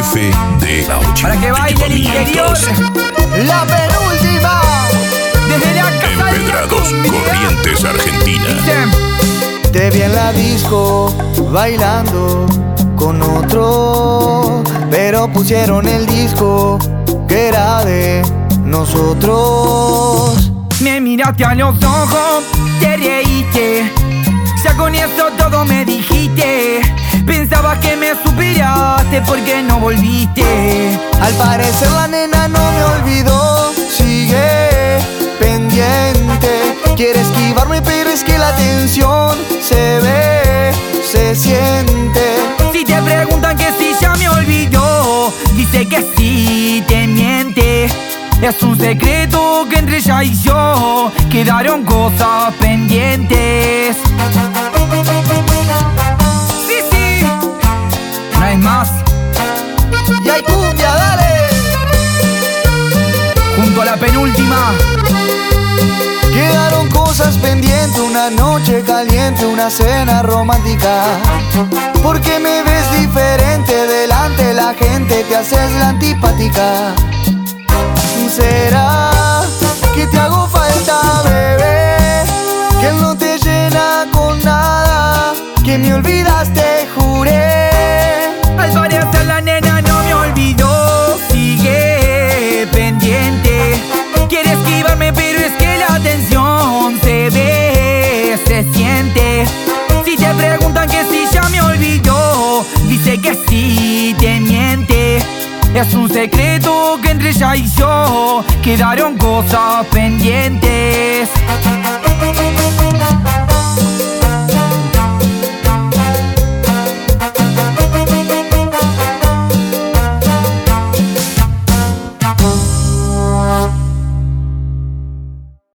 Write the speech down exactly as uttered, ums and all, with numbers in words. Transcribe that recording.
jefe de la ocho. Para que baile el interior. La penúltima. Desde la casa de Empedrados, Corrientes, Argentina. Te vi en la disco bailando con otro, pero pusieron el disco que era de nosotros. Me miraste a los ojos, te reíste, ya con eso todo me dijiste. Pensabas que me superaste porque no volviste. Al parecer la nena no me olvidó, sigue pendiente. Quiere esquivarme pero es que la tensión se ve, se siente. Si te preguntan que si ya me olvidó, dice que sí, te miente. Es un secreto que entre ella y yo quedaron cosas pendientes. Sí, sí, no hay más. Y hay cumbia, dale. Junto a la penúltima. Quedaron cosas pendientes, una noche caliente, una cena romántica. Porque me ves diferente delante de la gente, te haces la antipática. ¿Será que te hago falta, bebé? Que no te llena con nada, que me olvidaste, juré. Al parecer la nena no me olvidó, sigue pendiente. Quiere esquivarme pero es que la tensión se ve, se siente. Si te preguntan que si ya me olvidó, dice que sí, te miente. Es un secreto que entre ella y yo quedaron cosas pendientes.